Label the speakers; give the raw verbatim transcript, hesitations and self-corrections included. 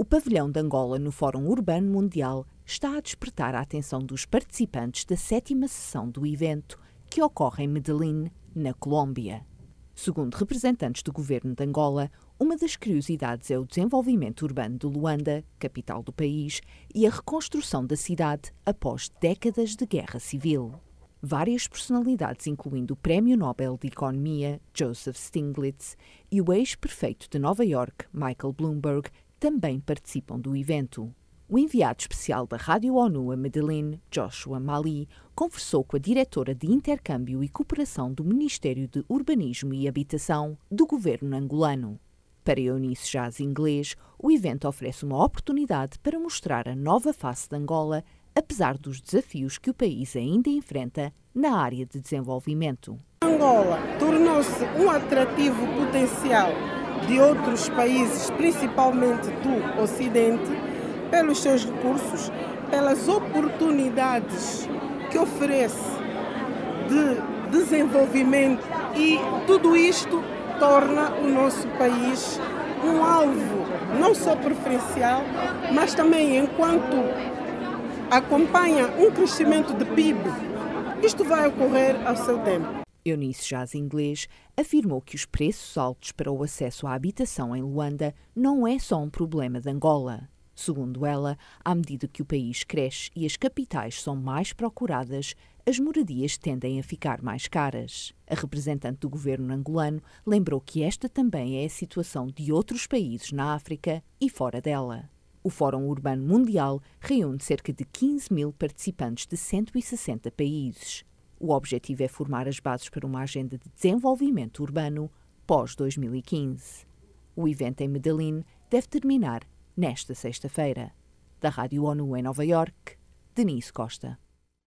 Speaker 1: pavilhão de Angola no Fórum Urbano Mundial está a despertar a atenção dos participantes da sétima sessão do evento, que ocorre em Medellín, na Colômbia. Segundo representantes do governo de Angola, uma das curiosidades é o desenvolvimento urbano de Luanda, capital do país, e a reconstrução da cidade após décadas de guerra civil. Várias personalidades, incluindo o Prémio Nobel de Economia, Joseph Stiglitz, e o ex-prefeito de Nova York, Michael Bloomberg, também participam do evento. O enviado especial da Rádio ONU a Medellín, Joshua Mali, conversou com a diretora de Intercâmbio e Cooperação do Ministério de Urbanismo e Habitação do governo angolano. Para Eunice Jaz Inglês, o evento oferece uma oportunidade para mostrar a nova face de Angola, apesar dos desafios que o país ainda enfrenta na área de desenvolvimento.
Speaker 2: Angola tornou-se um atrativo potencial de outros países, principalmente do Ocidente, pelos seus recursos, pelas oportunidades que oferece de desenvolvimento, e tudo isto torna o nosso país um alvo não só preferencial, mas também enquanto acompanha um crescimento de P I B. Isto vai ocorrer ao seu tempo.
Speaker 1: Eunice Jaz Inglês afirmou que os preços altos para o acesso à habitação em Luanda não é só um problema de Angola. Segundo ela, à medida que o país cresce e as capitais são mais procuradas, as moradias tendem a ficar mais caras. A representante do governo angolano lembrou que esta também é a situação de outros países na África e fora dela. O Fórum Urbano Mundial reúne cerca de quinze mil participantes de cento e sessenta países. O objetivo é formar as bases para uma agenda de desenvolvimento urbano pós dois mil e quinze. O evento em Medellín deve terminar nesta sexta-feira. Da Rádio ONU em Nova Iorque, Denise Costa.